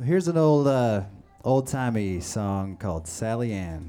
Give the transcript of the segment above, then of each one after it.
Here's an old-timey song called Sally Ann.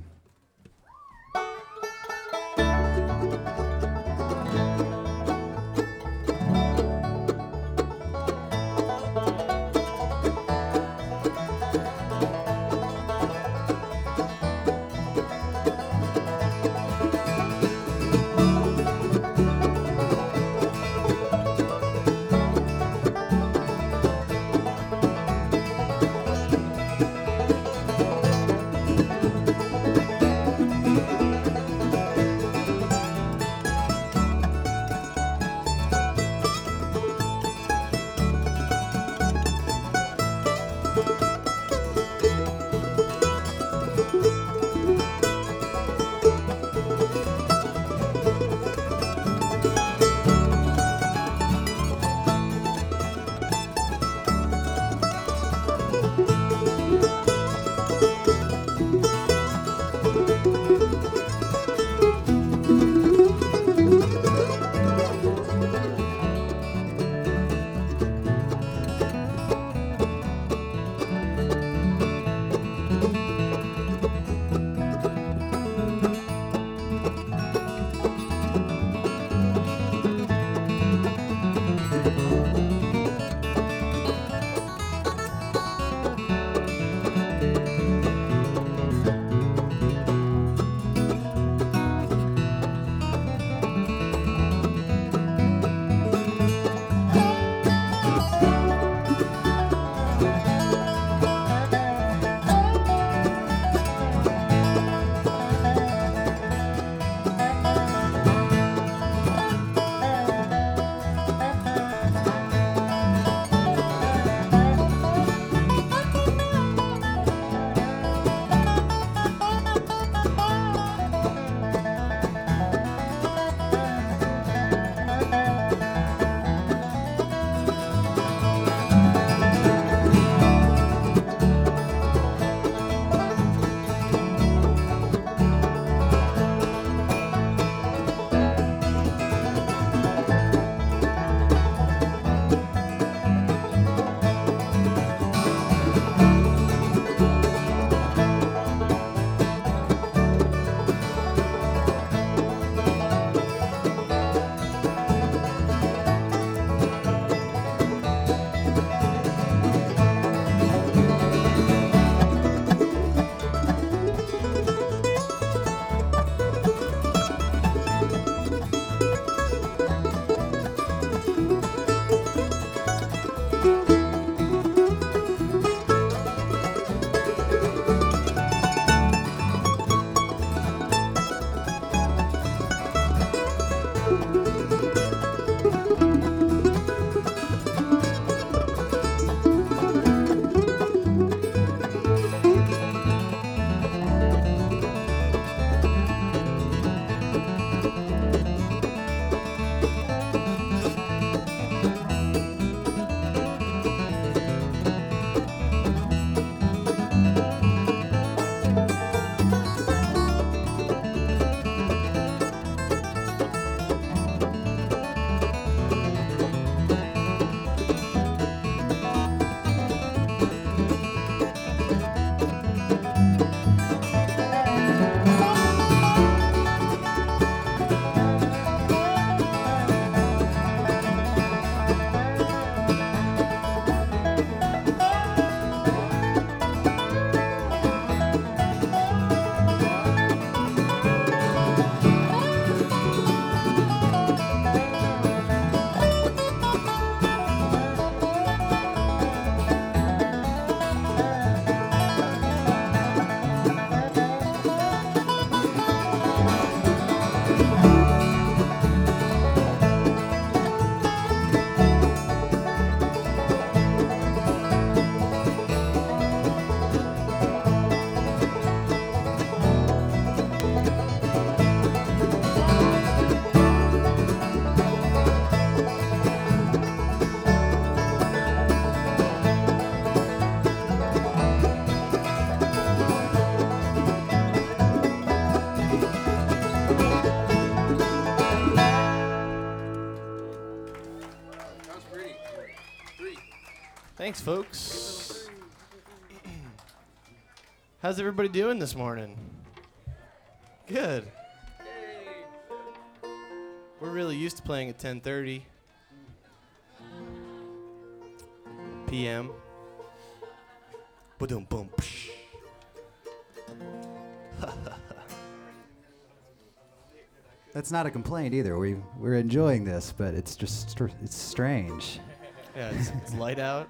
Thanks, folks. How's everybody doing this morning? Good. We're really used to playing at 10:30 p.m. Boom, boom, psh. That's not a complaint either. We're enjoying this, but it's just it's strange. Yeah, it's light out.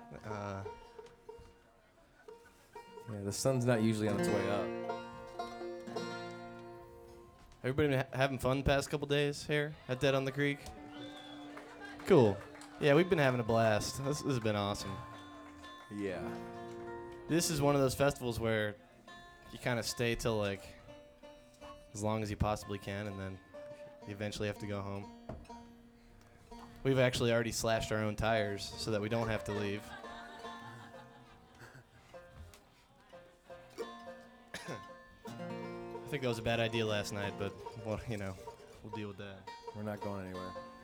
Yeah, the sun's not usually on its way up. Everybody been having fun the past couple days here at Dead on the Creek? Cool. Yeah, we've been having a blast. This has been awesome. Yeah. This is one of those festivals where you kind of stay till like as long as you possibly can, and then you eventually have to go home. We've actually already slashed our own tires so that we don't have to leave. I think that was a bad idea last night, but well, we'll deal with that. We're not going anywhere.